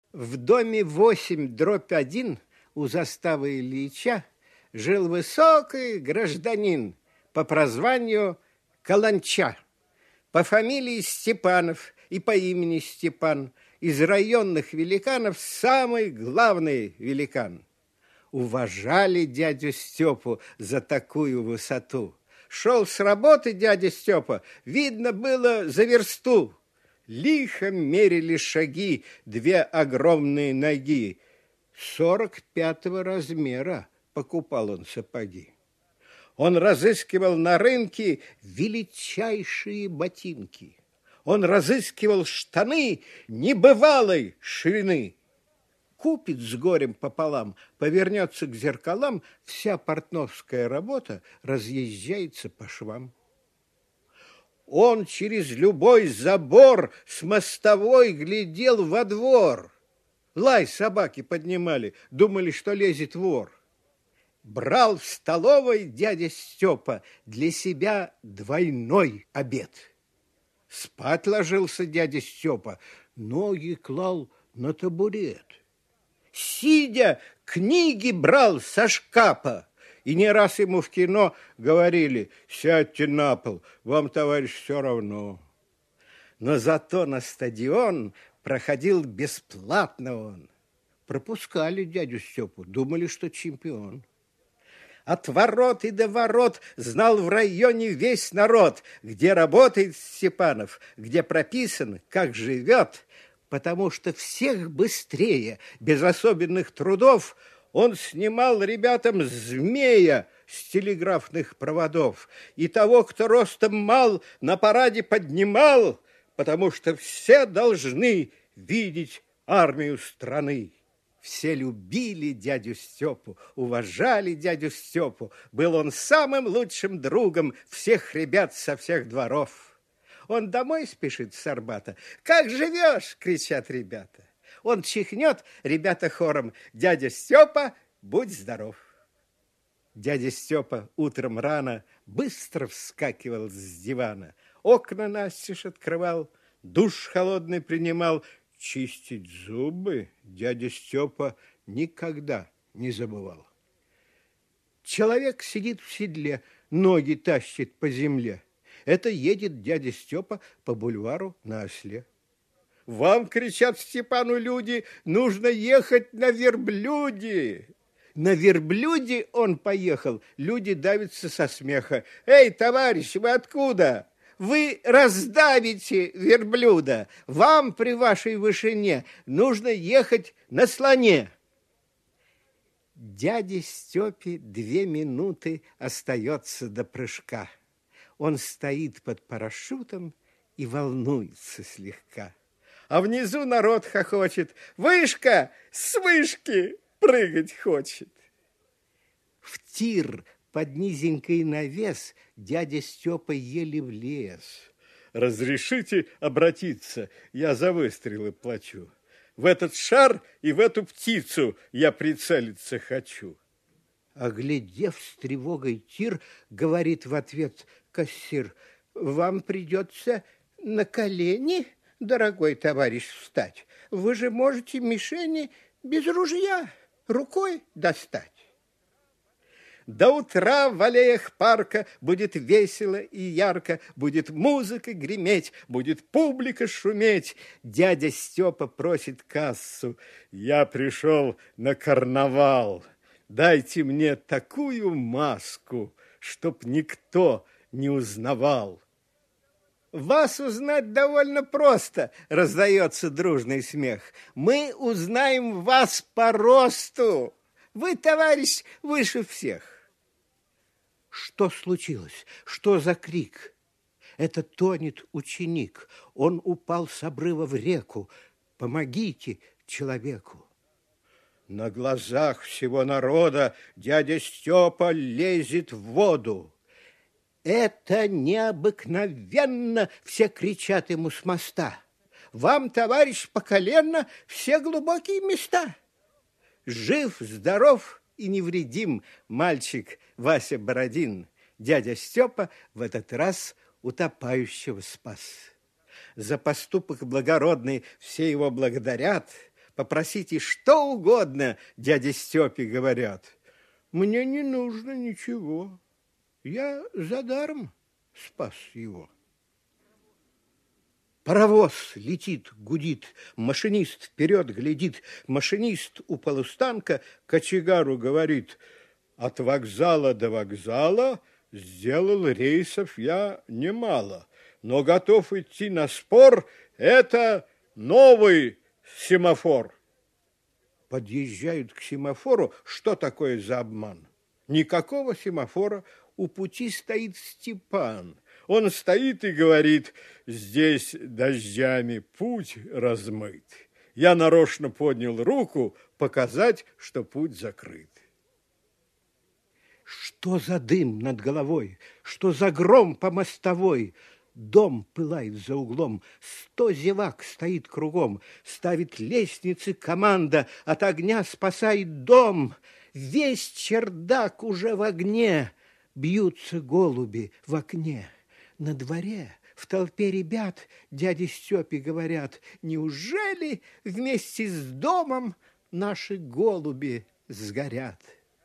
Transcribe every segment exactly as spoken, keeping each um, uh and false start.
В доме восемь дробь один у заставы Ильича жил высокий гражданин по прозванию Каланча, по фамилии Степанов и по имени Степан, из районных великанов самый главный великан. Уважали дядю Степу за такую высоту. Шел с работы дядя Степа, видно было за версту. Лихо мерили шаги две огромные ноги. Сорок пятого размера покупал он сапоги. Он разыскивал на рынке величайшие ботинки. Он разыскивал штаны небывалой ширины. Купит с горем пополам, повернется к зеркалам, вся портновская работа разъезжается по швам. Он через любой забор с мостовой глядел во двор. Лай собаки поднимали, думали, что лезет вор. Брал в столовой дядя Степа для себя двойной обед. Спать ложился дядя Степа, ноги клал на табурет. Сидя, книги брал со шкафа. И не раз ему в кино говорили: сядьте на пол, вам, товарищ, все равно. Но зато на стадион проходил бесплатно он. Пропускали дядю Степу, думали, что чемпион. От ворот и до ворот знал в районе весь народ, где работает Степанов, где прописан, как живет, потому что всех быстрее, без особенных трудов, он снимал ребятам змея с телеграфных проводов, и того, кто ростом мал, на параде поднимал, потому что все должны видеть армию страны. Все любили дядю Степу, уважали дядю Степу. Был он самым лучшим другом всех ребят со всех дворов. Он домой спешит с Арбата. «Как живешь?» – кричат ребята. Он чихнет, ребята хором: «Дядя Степа, будь здоров!» Дядя Степа утром рано быстро вскакивал с дивана, окна настежь открывал, душ холодный принимал. Чистить зубы дядя Степа никогда не забывал. Человек сидит в седле, ноги тащит по земле. Это едет дядя Степа по бульвару на осле. «Вам, — кричат Степану люди, — нужно ехать на верблюде!» На верблюде он поехал, люди давятся со смеха. «Эй, товарищ, вы откуда? Вы раздавите верблюда. Вам при вашей вышине нужно ехать на слоне». Дяде Степе две минуты остается до прыжка. Он стоит под парашютом и волнуется слегка. А внизу народ хохочет: «Вышка с вышки прыгать хочет». В тир под низенький навес дядя Степа еле влез. «Разрешите обратиться, я за выстрелы плачу. В этот шар и в эту птицу я прицелиться хочу». Оглядев с тревогой тир, говорит в ответ кассир: «Вам придется на колени, дорогой товарищ, встать. Вы же можете мишени без ружья рукой достать». До утра в аллеях парка будет весело и ярко, будет музыка греметь, будет публика шуметь. Дядя Степа просит кассу: «Я пришел на карнавал. Дайте мне такую маску, чтоб никто не узнавал». «Вас узнать довольно просто», — раздается дружный смех. «Мы узнаем вас по росту. Вы, товарищ, выше всех». Что случилось? Что за крик? Это тонет ученик. Он упал с обрыва в реку. Помогите человеку. На глазах всего народа дядя Степа лезет в воду. «Это необыкновенно!» — все кричат ему с моста. «Вам, товарищ, по колено все глубокие места». Жив, здоров и невредим мальчик Вася Бородин. Дядя Степа в этот раз утопающего спас. За поступок благородный все его благодарят, Попросите что угодно, дяде Степе говорят. Мне не нужно ничего. Я задаром спас его. Паровоз летит, гудит, машинист вперед глядит, машинист у полустанка кочегару говорит: от вокзала до вокзала сделал рейсов я немало, но готов идти на спор, это новый семафор. Подъезжают к семафору, что такое за обман? Никакого семафора, у пути стоит Степан. Он стоит и говорит: здесь дождями путь размыт. Я нарочно поднял руку показать, что путь закрыт. Что за дым над головой, что за гром по мостовой? Дом пылает за углом, сто зевак стоит кругом, ставит лестницы команда, от огня спасает дом. Весь чердак уже в огне, бьются голуби в окне. На дворе в толпе ребят дяде Степе говорят: неужели вместе с домом наши голуби сгорят?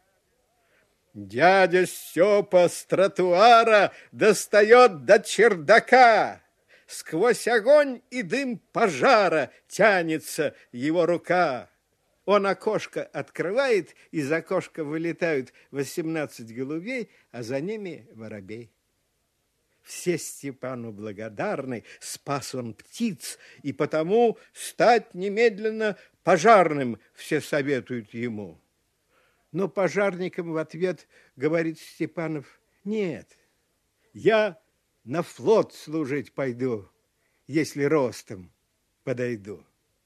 Дядя Степа с тротуара достает до чердака. Сквозь огонь и дым пожара тянется его рука. Он окошко открывает, из окошка вылетают восемнадцать голубей, а за ними воробей. Все Степану благодарны, спас он птиц, и потому стать немедленно пожарным все советуют ему. Но пожарникам в ответ говорит Степанов: нет, я на флот служить пойду, если ростом подойду.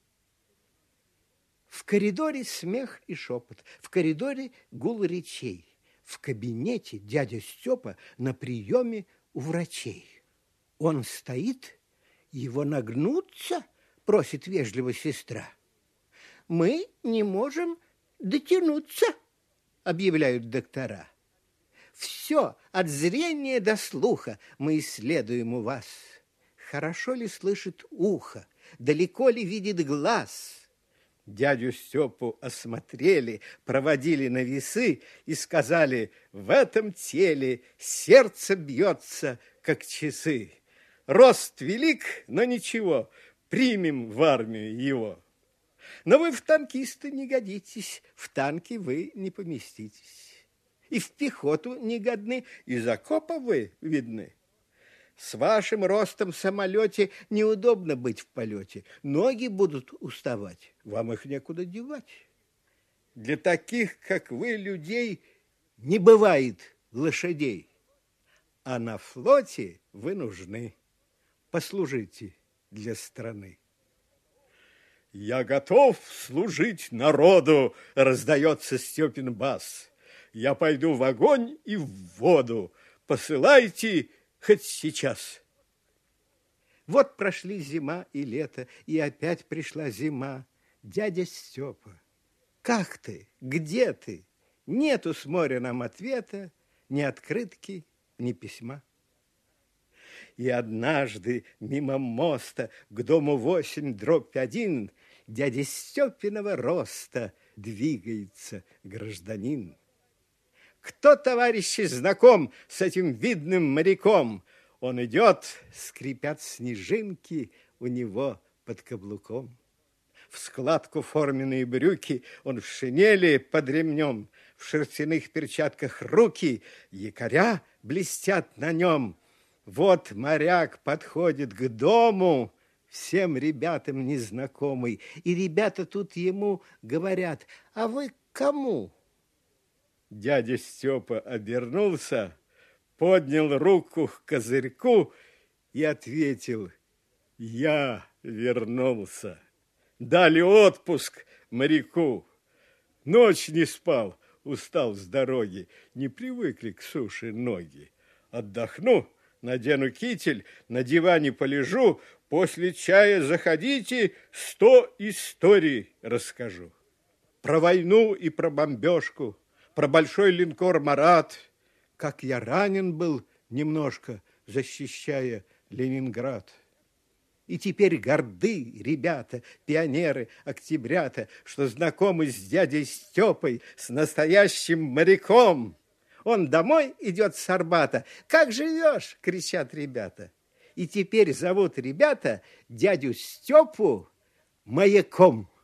В коридоре смех и шепот, в коридоре гул речей, в кабинете дядя Степа на приеме у врачей. Он стоит, его нагнуться просит вежливо сестра. Мы не можем дотянуться, объявляют доктора. Все от зрения до слуха мы исследуем у вас. Хорошо ли слышит ухо, далеко ли видит глаз? Дядю Степу осмотрели, проводили на весы и сказали: в этом теле сердце бьется, как часы. Рост велик, но ничего, примем в армию его. Но вы в танкисты не годитесь, в танки вы не поместитесь. И в пехоту не годны, из окопа вы видны. С вашим ростом в самолете неудобно быть в полете. Ноги будут уставать, вам их некуда девать. Для таких, как вы, людей, не бывает лошадей. А на флоте вы нужны. Послужите для страны. Я готов служить народу, раздается Степин бас. Я пойду в огонь и в воду. Посылайте хоть сейчас. Вот прошли зима и лето, и опять пришла зима. Дядя Степа, как ты? Где ты? Нету с моря нам ответа, ни открытки, ни письма. И однажды мимо моста к дому восемь дробь один дяди Степиного роста двигается гражданин. Кто, товарищи, знаком с этим видным моряком? Он идет, скрипят снежинки у него под каблуком. В складку форменные брюки, он в шинели под ремнем, в шерстяных перчатках руки, якоря блестят на нем. Вот моряк подходит к дому, всем ребятам незнакомый, и ребята тут ему говорят: а вы к кому? Дядя Степа обернулся, поднял руку к козырьку и ответил: я вернулся. Дали отпуск моряку. Ночь не спал, устал с дороги, не привыкли к суше ноги. Отдохну, надену китель, на диване полежу, после чая заходите, сто историй расскажу. Про войну и про бомбежку, про большой линкор «Марат», как я ранен был немножко, защищая Ленинград. И теперь горды ребята, пионеры, октябрята, что знакомы с дядей Степой, с настоящим моряком. Он домой идет с Арбата. «Как живешь?» – кричат ребята. И теперь зовут ребята дядю Степу маяком.